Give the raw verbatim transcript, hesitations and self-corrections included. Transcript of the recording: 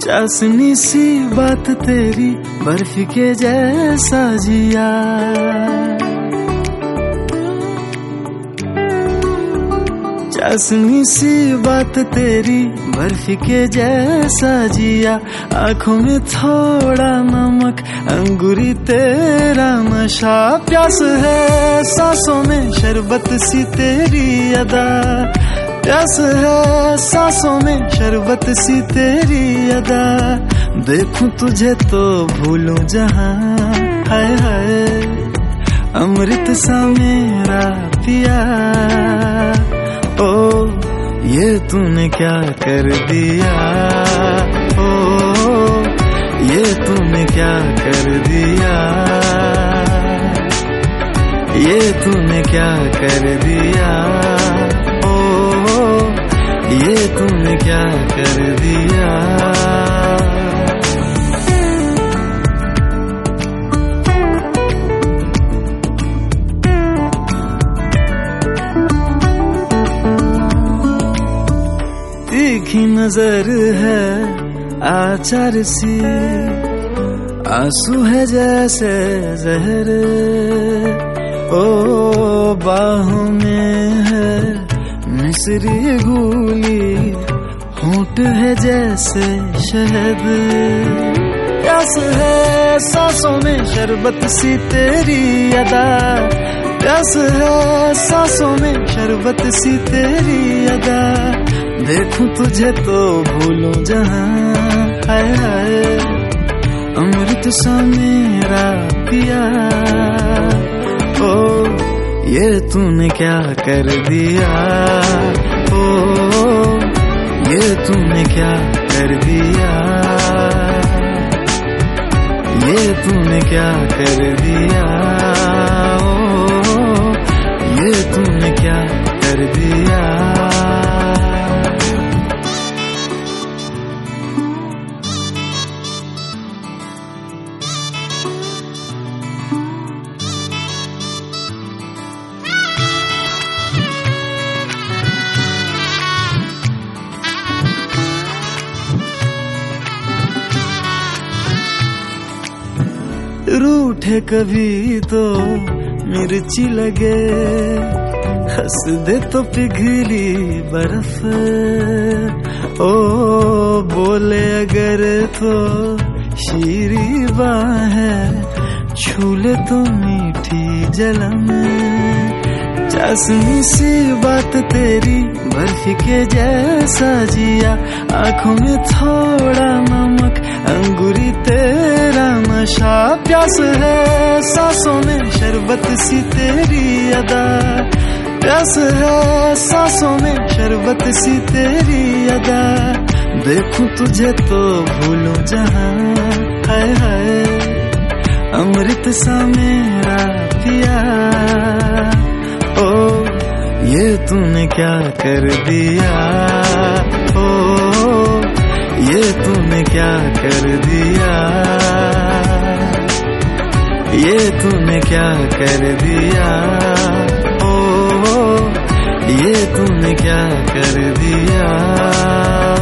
चाशनी सी बात तेरी, बर्फी के जैसा जिया। चाशनी सी बात तेरी, बर्फी के जैसा जिया। आंखों में थोड़ा नमक, अंगूरी तेरा नशा। प्यास है सांसों में, शरबत सी तेरी अदा। प्यास है सांसों में, शरबत सी तेरी अदा। देखूं तुझे तो भूलूं जहां, हाय हाय अमृत सा मेरा पिया। ओ ये तूने क्या कर दिया, ओ ये तूने क्या कर दिया, ये तूने क्या कर दिया, ओ ये तूने क्या कर दिया। तीखी नजर है आचार सी, आंसू है जैसे जहर। ओ बाहों में है मिस्री गूली, होंठ है जैसे शहद। प्यास है सांसों में, शरबत सी तेरी अदा। प्यास है सांसों में, शरबत सी तेरी अदा। देखूं तुझे तो भूलूं जहां, हाय हाय अमृत सा मेरा पिया। ओ ये तूने क्या कर दिया, ओ ये तूने क्या कर दिया, ये तूने क्या कर दिया, ओ ये तूने क्या कर दिया। रूठे कभी तो मिर्ची लगे, हंस दे तो पिघली बर्फ। ओ बोले अगर तो शीरी बाहें, छू ले तो मीठी जलन। चाशनी सी बात तेरी, बर्फी के जैसा जिया। आंखों में थोड़ा नमक, अंगूरी तेरा नशा। प्यास है सांसों में, शरबत सी तेरी अदा। प्यास है सांसों में, शरबत सी तेरी अदा। देखूं तुझे तो भूलूं जहां, हाय हाय अमृत सा मेरा पिया। ओ ये तूने क्या कर दिया, ओ ये तूने क्या कर दिया, ये तूने क्या कर दिया, ओ ये तूने क्या कर दिया।